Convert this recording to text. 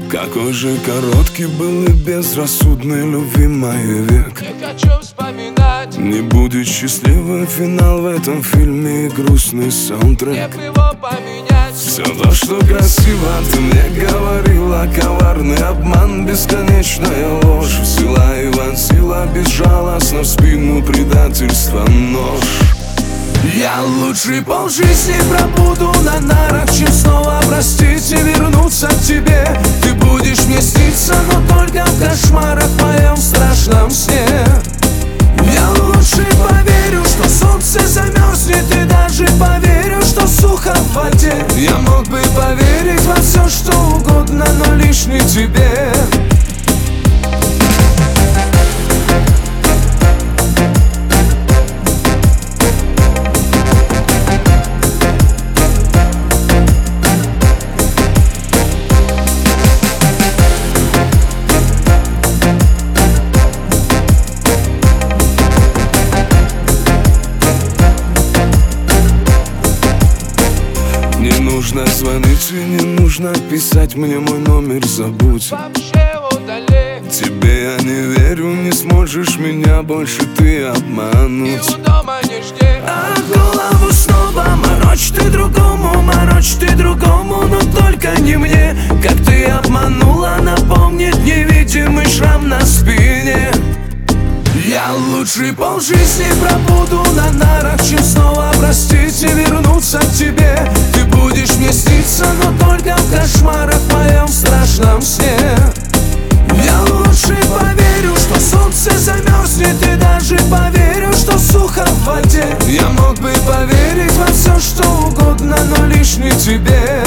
Какой же короткий был и безрассудный любимый век. Не хочу вспоминать. Не будет счастливый финал в этом фильме и грустный саундтрек. Нет его поменять. Все то, что красиво, ты мне говорила. Коварный обман, бесконечная ложь. Взяла и вонзила безжалостно в спину предательства нож. Я лучше полжизни пробуду на нарах, чем снова простить и вернуться к тебе. Ты будешь мне сниться, но только в кошмарах, в моем страшном сне. Я лучше поверю, что солнце замерзнет, и даже поверю, что сухо в воде. Я мог бы поверить во все, что угодно, но лишь не тебе. Не нужно звонить и не нужно писать мне, мой номер забудь. Вообще удали. Тебе я не верю, не сможешь меня больше ты И обмануть. у дома не жди. А голову снова морочь ты другому, но только не мне. Как ты обманула, напомнит невидимый шрам на спине. Я лучше полжизни пробуду на нарах, чем снова простить и вернуться к тебе. Ты будешь мне сниться, но только в кошмарах, в моем страшном сне. Я лучше поверю, что солнце замерзнет, и даже поверю, что сухо в воде. Я мог бы поверить во все, что угодно, но лишь не тебе.